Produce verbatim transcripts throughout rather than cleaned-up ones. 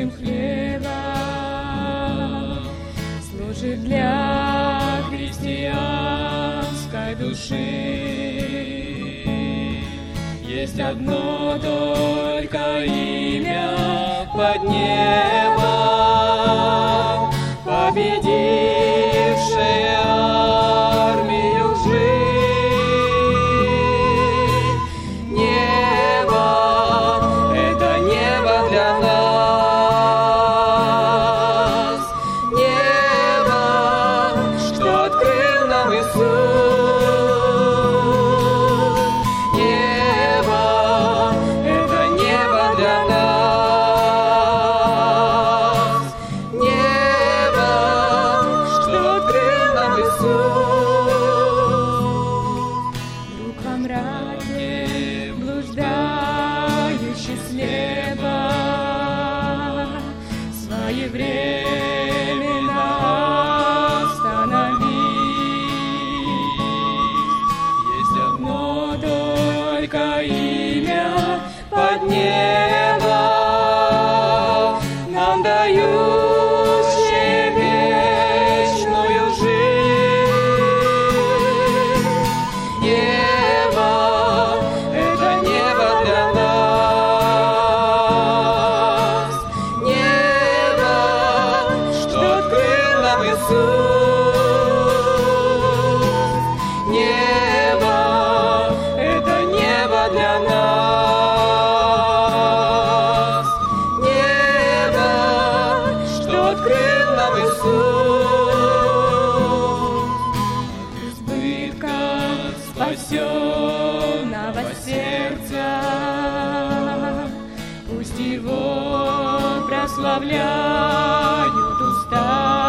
вечным хлебом, служит для христианской души. Есть одно только имя под небом, победившее армию лжи. Небо — это небо для нас, небо, что открыл нам Иисус. Небо — это небо для нас, небо, что открыл нам Иисус. Друг во мраке блуждающий слева, своевременно остановись. Есть одно только имя под небом, нам дающее вечную жизнь. Небо — это небо для нас, небо, что открыл нам Иисус. Небо — это небо для нас, небо, что открыл нам Иисус. От избытка спасенного сердца пусть его прославляют уста.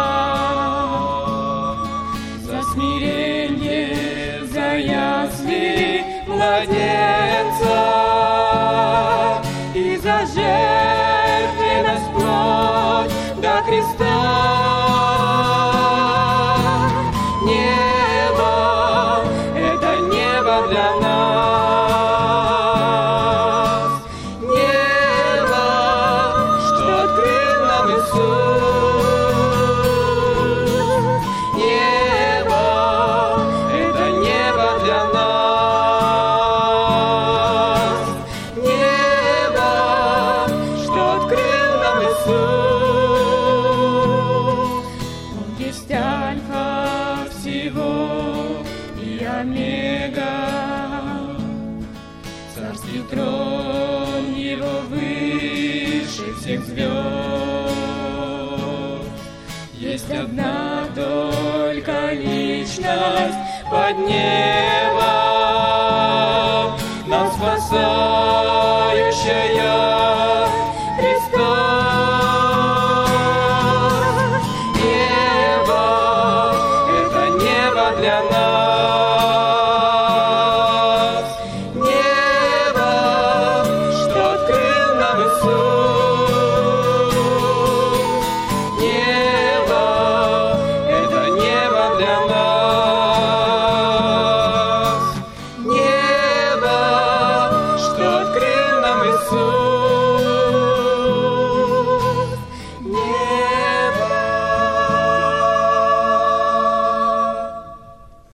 За смирение, за ясли младенца и за жертвенность плоть до креста. Небо — это небо для нас, небо, что открыл нам Иисус. Небо — это небо для нас, небо, что открыл нам Иисус. Он есть альфа всего и омега, царский трон его выше всех звезд. Есть одна только личность под небом, нам спасающая